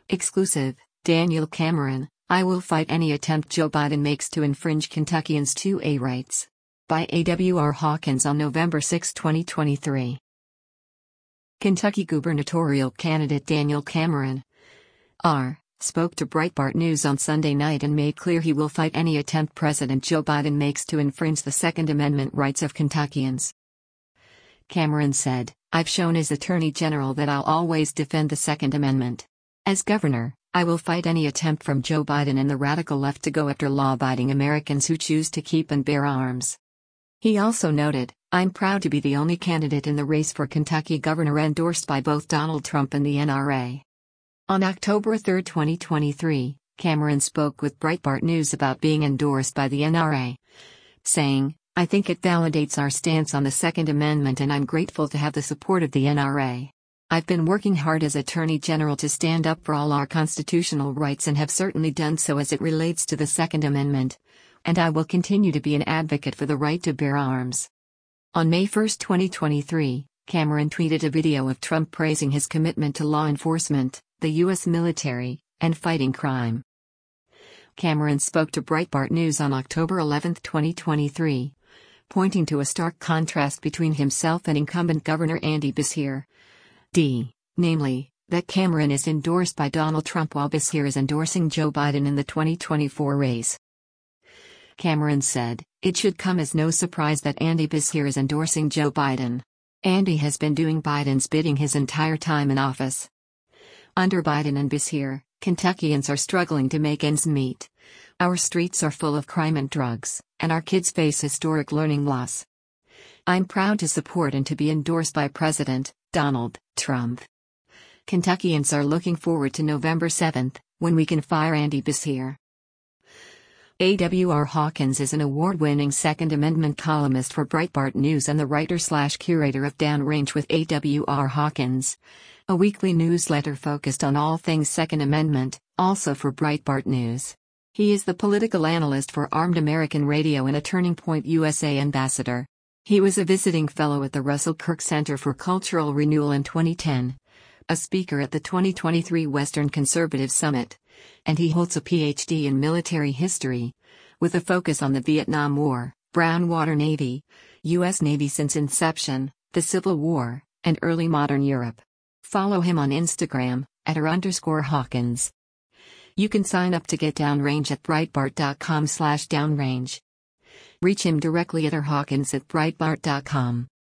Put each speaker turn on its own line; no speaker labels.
Exclusive, Daniel Cameron, I will fight any attempt Joe Biden makes to infringe Kentuckians' 2A rights. By A.W.R. Hawkins on November 6, 2023. Kentucky gubernatorial candidate Daniel Cameron, R., spoke to Breitbart News on Sunday night and made clear he will fight any attempt President Joe Biden makes to infringe the Second Amendment rights of Kentuckians. Cameron said, "I've shown as Attorney General that I'll always defend the Second Amendment. As governor, I will fight any attempt from Joe Biden and the radical left to go after law-abiding Americans who choose to keep and bear arms." He also noted, "I'm proud to be the only candidate in the race for Kentucky governor endorsed by both Donald Trump and the NRA." On October 3, 2023, Cameron spoke with Breitbart News about being endorsed by the NRA, saying, "I think it validates our stance on the Second Amendment and I'm grateful to have the support of the NRA. I've been working hard as Attorney General to stand up for all our constitutional rights and have certainly done so as it relates to the Second Amendment, and I will continue to be an advocate for the right to bear arms." On May 1, 2023, Cameron tweeted a video of Trump praising his commitment to law enforcement, the U.S. military, and fighting crime. Cameron spoke to Breitbart News on October 11, 2023, pointing to a stark contrast between himself and incumbent Governor Andy Beshear, D., namely, that Cameron is endorsed by Donald Trump while Beshear is endorsing Joe Biden in the 2024 race. Cameron said, "It should come as no surprise that Andy Beshear is endorsing Joe Biden. Andy has been doing Biden's bidding his entire time in office. Under Biden and Beshear, Kentuckians are struggling to make ends meet. Our streets are full of crime and drugs, and our kids face historic learning loss. I'm proud to support and to be endorsed by President Donald Trump. Kentuckians are looking forward to November 7th, when we can fire Andy Beshear." A.W.R. Hawkins is an award-winning Second Amendment columnist for Breitbart News and the writer/curator of Downrange with A.W.R. Hawkins, a weekly newsletter focused on all things Second Amendment, also for Breitbart News. He is the political analyst for Armed American Radio and a Turning Point USA ambassador. He was a visiting fellow at the Russell Kirk Center for Cultural Renewal in 2010, a speaker at the 2023 Western Conservative Summit, and he holds a Ph.D. in military history, with a focus on the Vietnam War, Brown Water Navy, U.S. Navy since inception, the Civil War, and early modern Europe. Follow him on Instagram, @r_Hawkins. You can sign up to get Downrange at Breitbart.com/downrange. Reach him directly at rhawkins@breitbart.com.